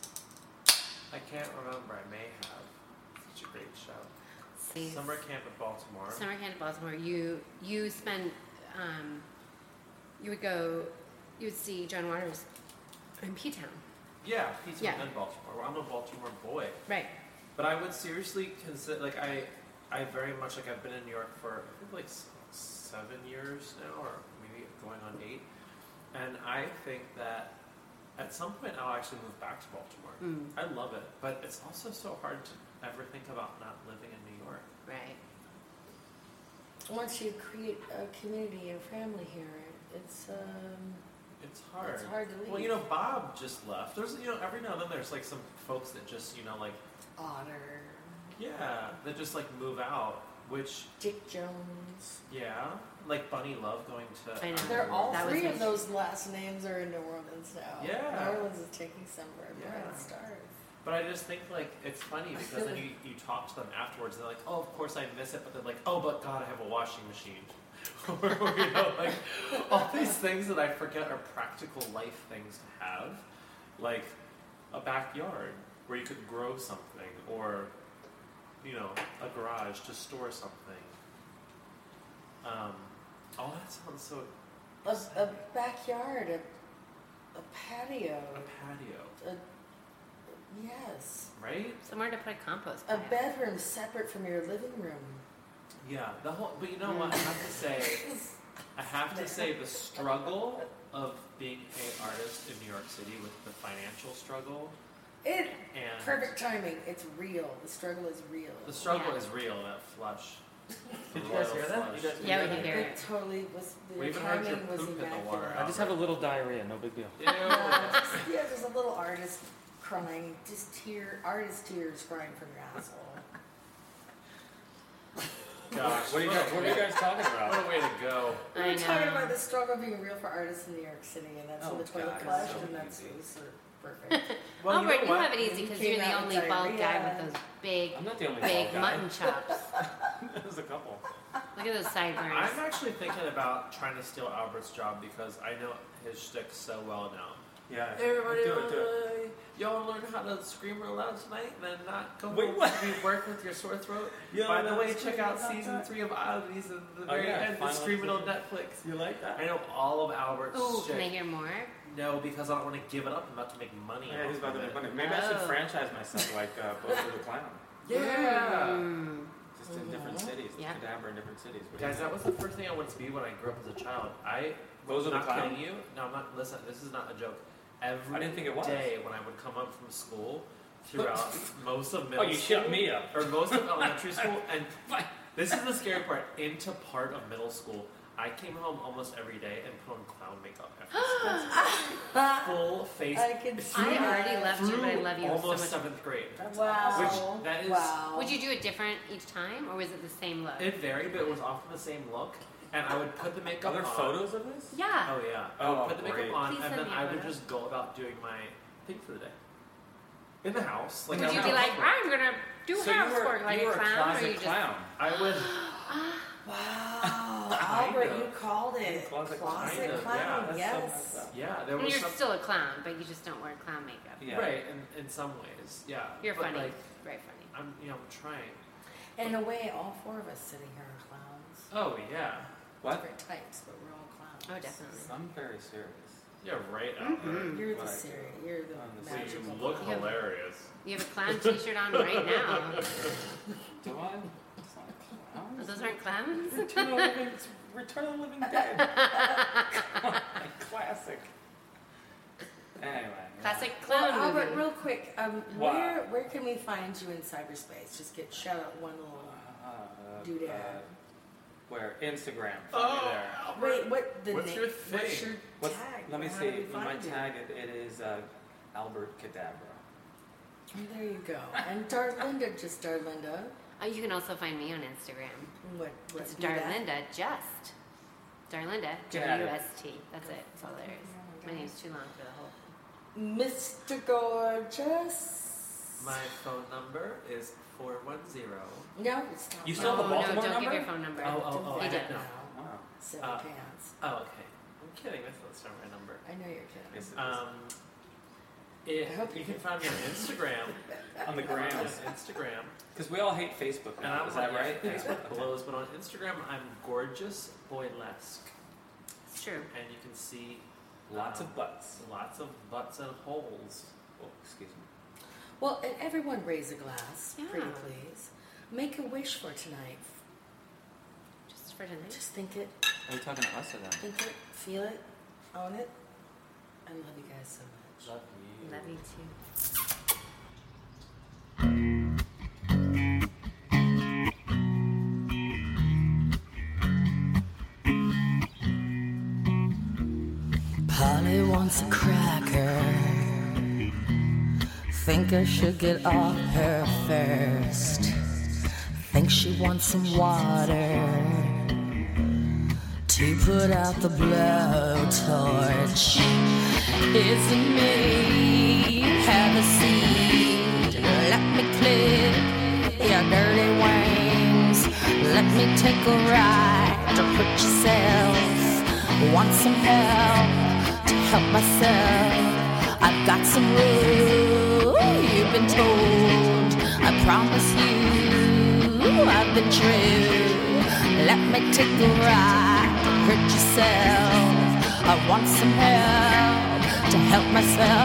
I can't remember. I may have. Such a great show. See, Summer camp in Baltimore. Summer camp in Baltimore. You you spend. Um, you would go. You would see John Waters in P Town. Yeah, Pete's Yeah. in Baltimore. Well, I'm a Baltimore boy, Right. but I would seriously consider. Like I, I very much like I've been in New York for I think like s- seven years now, or maybe going on eight. And I think that at some point I'll actually move back to Baltimore. Mm, I love it, but it's also so hard to ever think about not living in New York. right. Once you create a community and family here, it's um, It's hard. it's hard to leave. Well, you know, Bob just left. There's, you know, every now and then there's like some folks that just, you know, like, Otter, yeah, that just like move out, which, Dick Jones. yeah, like Bunny Love going to. I know. They're all That was three my- of those last names are in New Orleans now. Yeah. New Orleans is taking some where Yeah. Brian started. But I just think like it's funny I because feel then you, you talk to them afterwards and they're like, oh, of course I miss it, but they're like, oh, but God, I have a washing machine. or, you know, like all these things that I forget are practical life things to have, like a backyard where you could grow something, or you know, a garage to store something. Um, all that sounds so. A, a exciting. backyard, a, a patio, A patio, a, yes, right? Somewhere to put a compost a pile. bedroom separate from your living room. Yeah, the whole. But you know what? I have to say, I have to say the struggle of being an artist in New York City with the financial struggle It and perfect timing. It's real. The struggle is real. the struggle Yeah. is real. That flush. Did you Royal guys hear that? flush. You guys Yeah, we hear can that? hear It it. totally was. The We even heard your timing was poop in the immaculate. water. I just have a little diarrhea, no big deal. Ew. Uh, just, yeah, there's a little artist crying, just tear, artist tears crying from your asshole. Gosh, What are you guys, what are you guys talking What about? a way to go. We I were talking know. about the struggle being real for artists in New York City, and that's Oh, when the toilet God, flushed, so and that's easy. it was sort of perfect. Well, Albert, you you, know what? have it easy You because came you're the out with only bald guy diarrhea. with those big, I'm not the only big bald guy. mutton chops. There's a couple. Look at those sideburns. I'm actually thinking about trying to steal Albert's job because I know his shtick so well now. Yeah. Everybody, do it, do it. uh, y'all learn how to scream real loud tonight and then not go Wait, home what? and work with your sore throat? You By know the how way, to check scream out real loud season tonight? three of Oddities at the Oh, very yeah, end. It's final streaming on season. Netflix. You like that? I know all of Albert's Ooh, shit. can I hear more? No, because I don't want to give it up. I'm about to make money. Yeah, he's off about to of make it. money. Maybe I should Oh. franchise myself like uh, Bozo the Clown. Yeah. Mm. Just in different Mhm. cities. Yeah. Cadabra in different cities. What do you Guys, think? that was the first thing I wanted to be when I grew up as a child. I Bozo the not Clown? kidding you. No, I'm not. Listen, this is not a joke. Every I didn't think it was. day when I would come up from school, throughout most of middle Oh, you school, shut me up. or most of elementary school, and this is the scary part. Into part of middle school, I came home almost every day and put on clown makeup after school. Full face. I can see I that. already loved you, through but I love you so almost much. seventh grade. Wow. Which that is. Wow. Would you do it different each time, or was it the same look? It varied, but it was often the same look. And I would put the makeup Are there on. photos of this? yeah. Oh yeah. I Oh, would put the makeup great. on, Please and send then me a I would photo. just go about doing my thing for the day. In the house, like Would I you would be have like, homework. I'm gonna do So you housework were, like you a were a clown, or closet you just? clown. I would. Wow. Kind Albert, of. you called it. Closet Closet kind of, clown, yeah, that's yes. so messed up. Yeah, there And was you're some. still a clown, but you just don't wear clown makeup. Yeah. Right, in, in some ways, yeah. You're but funny, Like, very funny. I'm, you know, I'm trying. In a way, all four of us sitting here are clowns. Oh yeah. What? different types, but we're all clowns. Oh, definitely. I'm very serious. You're right out there. You're the Right. serious. You're the I'm the So magical. you look Yeah. hilarious. You have a clown T-shirt on right now. Do I? It's not Oh, clowns. those aren't clowns. Return of the Living, it's Return of the Living Dead. Classic. Anyway. Classic Well, clown Albert, movie. real quick, um, What? where where can we find you in cyberspace? Just get shout out one little. Uh, Doodad. uh, where? Instagram. Find me there. Wait, what the What's name? your What's thing? your What's, tag? let me How see. do we My find you? tag, it, it is uh, Albert Cadabra. Oh, there you go. And Darlinda, just Darlinda. Oh, you can also find me on Instagram. What? what It's do that? Darlinda Just. Darlinda, Get at it. W S T. That's it. That's all there is. My name's too long for the whole. Mister Gorgeous. My phone number is four one zero. No, it's not. You still have Oh, the no, Baltimore don't give number? your phone number. Oh, oh, oh, Don't I do didn't that know. now. Wow. Silly Uh, pants. Oh, okay. I'm kidding. That's not- that's not my number. I know you're kidding. Yes, it is. Um, if I hope you you can can- find me on Instagram. On the on gram. Instagram. Because we all hate Facebook And now. I'm Is that on right? Facebook Okay. blows, but on Instagram I'm gorgeous boylesque, It's true. and you can see Lots um, of butts. lots of butts and holes. Oh, excuse me. Well, and everyone raise a glass, Yeah. pretty please. Make a wish for tonight. Just for tonight. Just think it, Are you talking to us or them? think it, feel it, own it. I love you guys so much. Love you. Love you too. Polly wants a cracker. Think I should get off her first. Think she wants some water to put out the blowtorch. Is it me? Have a seat. Let me clip your dirty wings. Let me take a ride to put yourself. Want some help to help myself. I've got some rules you've been told. I promise you I've been true. Let me take a ride to hurt yourself. I want some help to help myself.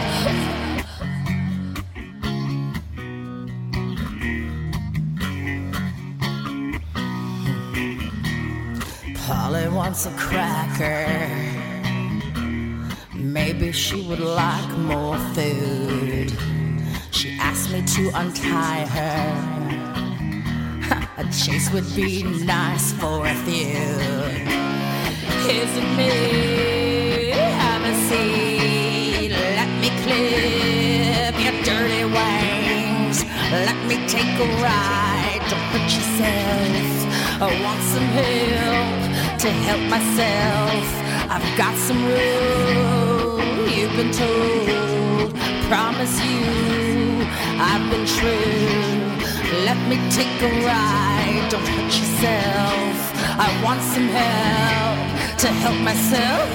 Polly wants a cracker. Maybe she would like more food. She asked me to untie her. A chase would be nice for a few. Is it me? Have a seat. Let me clip your dirty wings. Let me take a ride. Don't hurt yourself. I want some help to help myself. I've got some rules you've been told. Promise you I've been true. Let me take a ride. Don't hurt yourself. I want some help to help myself.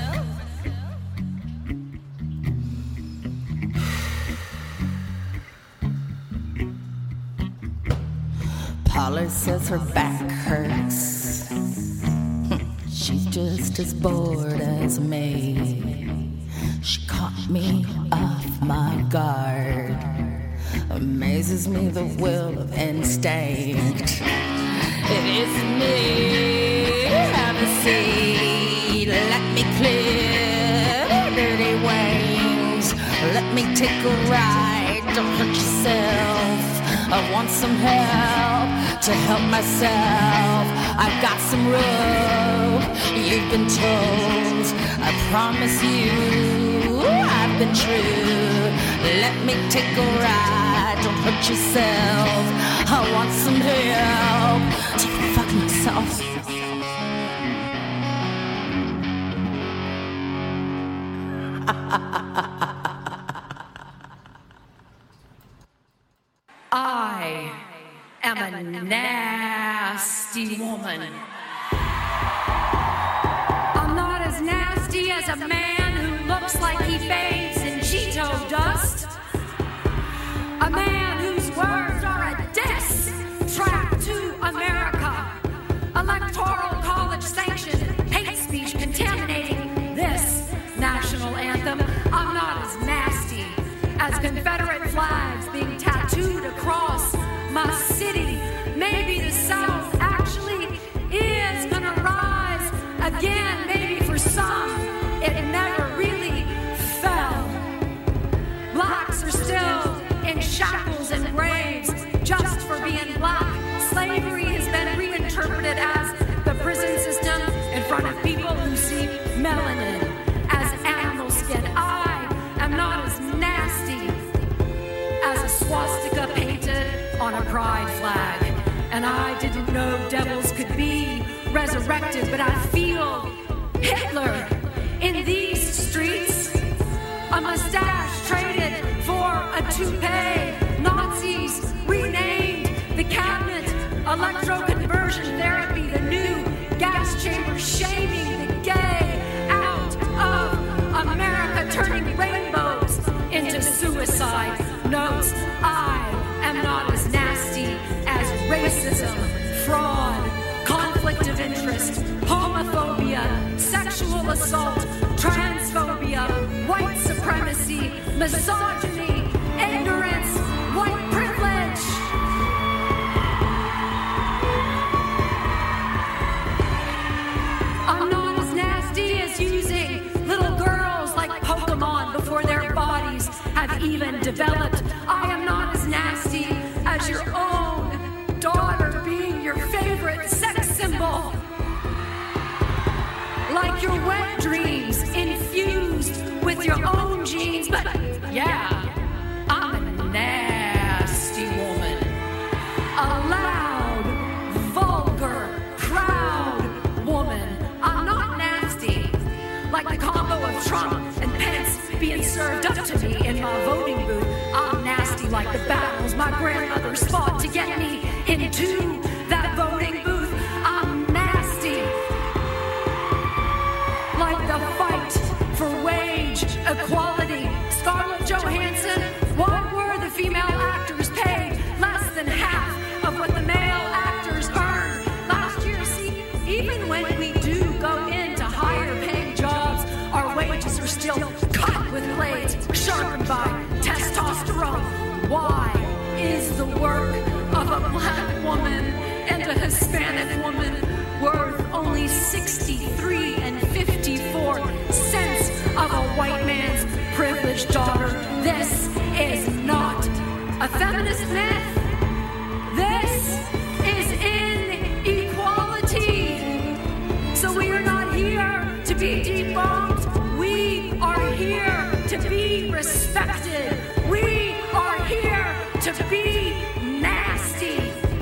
Polly says her back hurts. She's just as bored as me. She caught me off my guard. Amazes me the will of instinct. It is me. Have a seat. Let me clip dirty wings. Let me take a ride. Don't hurt yourself. I want some help to help myself. I've got some rope you've been told. I promise you I've been true. Let me take a ride. Don't hurt yourself. I want some help to fuck myself. I am a nasty woman. I'm not as nasty as a man who looks like he bathes in Cheeto dust. A man whose words are a diss track to America. Electoral college sanctioned pride flag. And I didn't know devils could be resurrected, but I feel Hitler in these streets. A mustache traded for a toupee. Nazis renamed the cabinet. Electroconversion therapy, the new gas chamber, shaming the gay out of America, turning rainbows into suicide notes. I am not as nasty as racism, fraud, conflict of interest, homophobia, sexual assault, transphobia, white supremacy, misogyny, ignorance, white privilege. I'm not as nasty as using little girls like Pokemon before their bodies have even developed. I am not as nasty as your own daughter being your favorite sex symbol. Like your wet dreams infused with your own genes, but yeah, I'm a nasty woman. A loud, vulgar, proud woman. I'm not nasty. Like the combo of Trump and Pence being served up to me in my voting booth. I'm nasty like the battles my grandmother fought to get me into that voting booth. I'm nasty like the fight for wage equality. Scarlett Johansson, why were the female actors paid less than half of what the male actors earned last year? See, even when we do go into higher paying jobs, our wages are still cut with blades sharpened by testosterone. Why is the work of a black woman and a Hispanic woman worth only sixty-three and fifty-four cents of a white man's privileged daughter? This is not a feminist myth. This is inequality. So we are not here to be debunked. We are here to be respected. We are here to be nasty.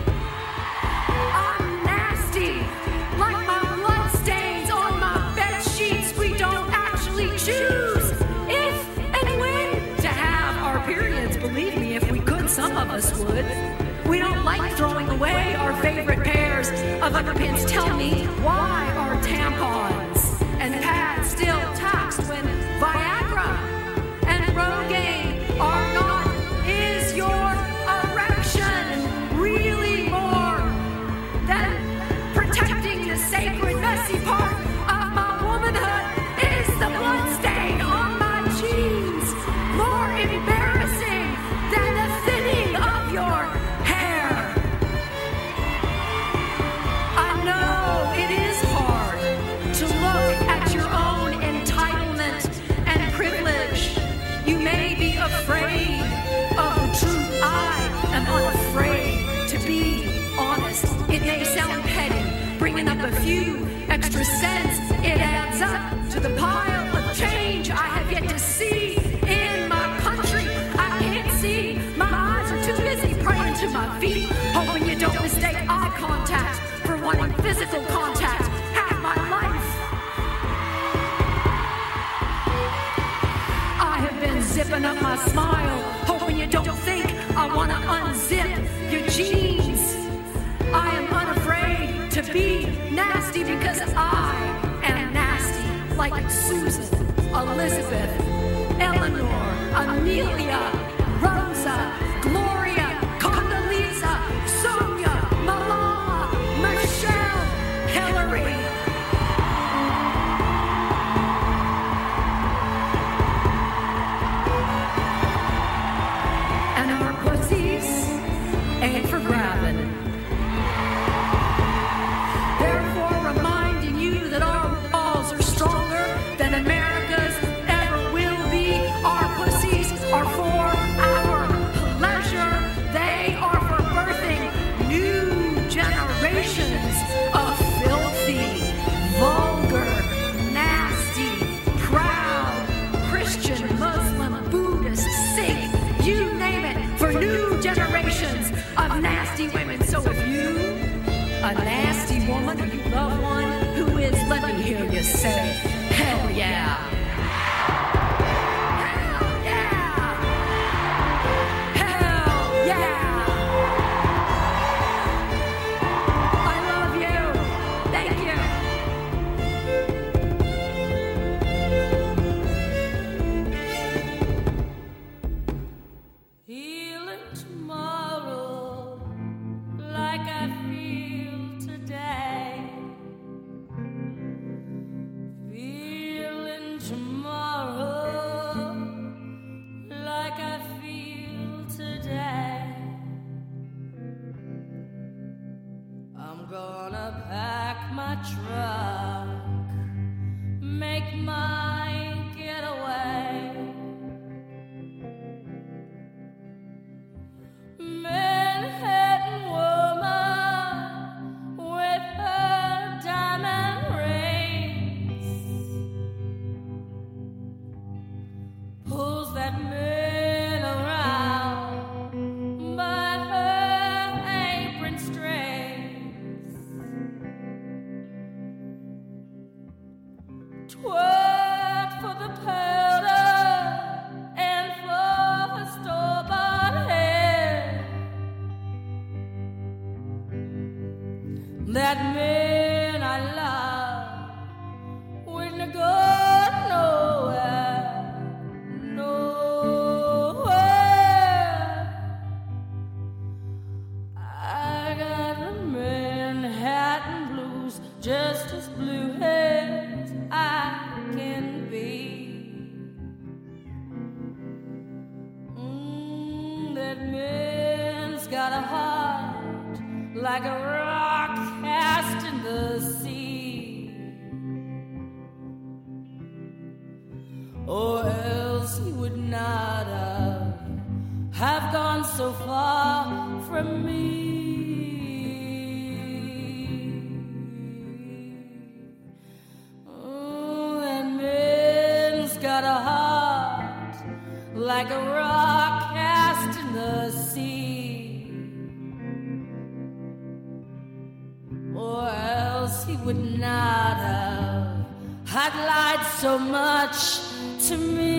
I'm nasty. Like my blood stains on my bed sheets, we don't actually choose if and when to have our periods. Believe me, if we could, some of us would. We don't like throwing away our favorite pairs of underpants. Tell me, why are tampons and pads still taxed when Viagra and Rogaine are not? Is your erection really more than protecting the sacred, messy part of my womanhood? Is the bloodstain on my jeans more embarrassing than the thinning of your hair? I know it is hard to look at your own entitlement and privilege. You may be afraid of the truth. I am unafraid to be honest. It may sound petty, bringing up a few extra cents. It adds up to the pile of change I have yet to see in my country. I can't see. My eyes are too busy praying to my feet, hoping you don't mistake eye contact for wanting physical contact. Half my life I have been zipping up my smile, hoping you don't think I want to unzip your jeans. I am unafraid to be nasty because I am nasty, like Susan, Elizabeth, Eleanor, Amelia, Rosa, Gloria, Condoleezza, Sonia, Malala, Michelle, Hillary. And our pussies ain't for grabbing. Therefore, reminding you that our walls are stronger than America's ever will be. Our pussies are for our pleasure. They are for birthing new generations of filthy, vulgar, nasty, proud, Christian, Muslim, Buddhist, Sikh, you name it, for new generations of nasty women. So if you, a nasty woman, or you love one who is, let me hear you say, hell yeah. Hell yeah. Hell yeah. I love you. Thank you. Feeling tomorrow like I feel today. Feeling tomorrow like I feel today. I'm gonna pack my truck, make my getaway. Manhattan woman with her diamond rings pulls that man around by her apron strings. Twerk for the powder and for her store-bought hair. That man I love wouldn't go nowhere, nowhere. I got the Manhattan blues, just as blue as I can be. Mm, that man's got a heart like a rock cast in the sea, or else he would not have, have gone so far from me. Oh, that man's got a heart like a rock cast in the sea, or else he would not have had lied so much to me.